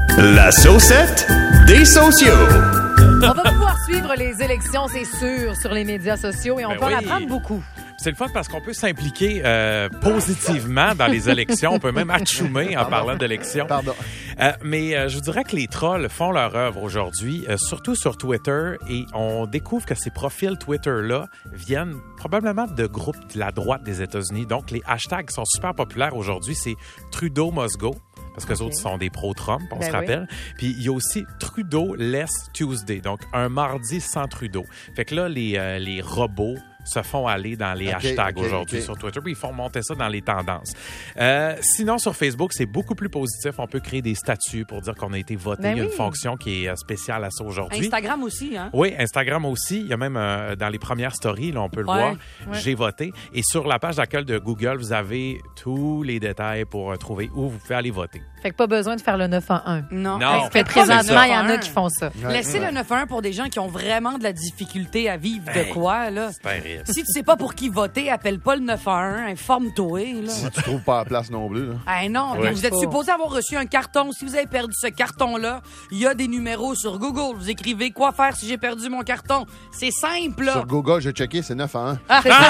La saucette des sociaux. On va pouvoir suivre les élections, c'est sûr, sur les médias sociaux et on peut en apprendre beaucoup. C'est le fun parce qu'on peut s'impliquer positivement dans les élections. On peut même achoumer en parlant d'élections. Pardon. Mais je vous dirais que les trolls font leur œuvre aujourd'hui, surtout sur Twitter. Et on découvre que ces profils Twitter-là viennent probablement de groupes de la droite des États-Unis. Donc, les hashtags sont super populaires aujourd'hui. C'est Trudeau must go. Parce que les autres sont des pro-Trump, on se rappelle. Puis il y a aussi Trudeau less Tuesday, donc un mardi sans Trudeau. Fait que là, les robots se font aller dans les hashtags aujourd'hui sur Twitter, puis ils font monter ça dans les tendances. Sinon, sur Facebook, c'est beaucoup plus positif. On peut créer des statuts pour dire qu'on a été voté. Il y a une fonction qui est spéciale à ça aujourd'hui. Instagram aussi, hein? Oui, Instagram aussi. Il y a même dans les premières stories, là, on peut le voir, j'ai voté. Et sur la page d'accueil de Google, vous avez tous les détails pour trouver où vous pouvez aller voter. Fait que pas besoin de faire le 911. Non. Fait présentement, il y en a qui font ça. Laissez le 911 pour des gens qui ont vraiment de la difficulté à vivre de quoi, là. C'est terrible. Si tu sais pas pour qui voter, appelle pas le 911, informe-toi, là. Si tu trouves pas la place non plus, là. Non, vous êtes supposé avoir reçu un carton. Si vous avez perdu ce carton-là, il y a des numéros sur Google. Vous écrivez quoi faire si j'ai perdu mon carton. C'est simple, là. Sur Google, j'ai checké, c'est 9 à 1.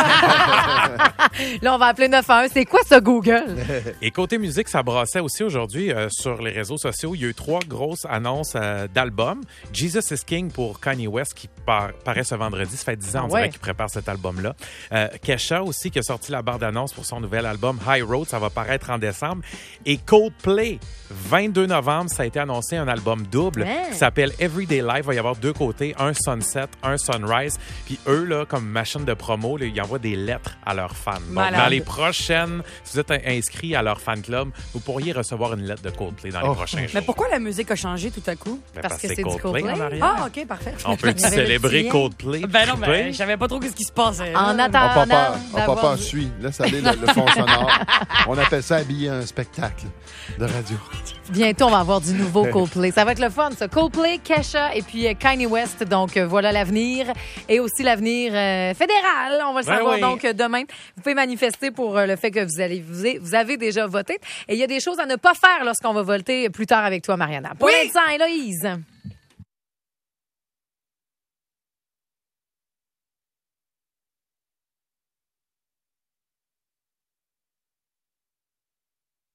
Là, on va appeler 911. C'est quoi ça, Google? Et côté musique, ça brassait aussi aujourd'hui sur les réseaux sociaux. Il y a eu 3 grosses annonces d'albums. Jesus is King pour Kanye West qui paraît ce vendredi. Ça fait 10 ans, on dirait qu'il prépare cet album-là. Kesha aussi qui a sorti la bande-annonce pour son nouvel album High Road. Ça va paraître en décembre. Et Coldplay, 22 novembre, ça a été annoncé un album double qui s'appelle Everyday Life. Il va y avoir 2 côtés, un sunset, un sunrise. Puis eux, là, comme machine de promo, là, ils envoient des lettres à leurs fans. Donc, dans les prochaines, si vous êtes inscrit à leur fan club, vous pourriez recevoir une lettre de Coldplay dans les prochains jours. Mais pourquoi la musique a changé tout à coup? Parce que c'est du Coldplay en arrière. Ah, OK, parfait. On peut célébrer Coldplay. Ben non, je savais pas trop ce qui se passait. En attendant Papa suit. Laisse aller le fond sonore. On appelle ça habiller un spectacle de radio. Bientôt, on va avoir du nouveau Coldplay. Ça va être le fun, ça. Coldplay, Kesha et puis Kanye West. Donc, voilà l'avenir. Et aussi l'avenir fédéral. On va le savoir donc demain. Vous pouvez manifester pour le fait que vous avez déjà voté. Et il y a des choses à ne pas faire lorsqu'on va voter plus tard avec toi, Mariana. Pour l'instant, Héloïse.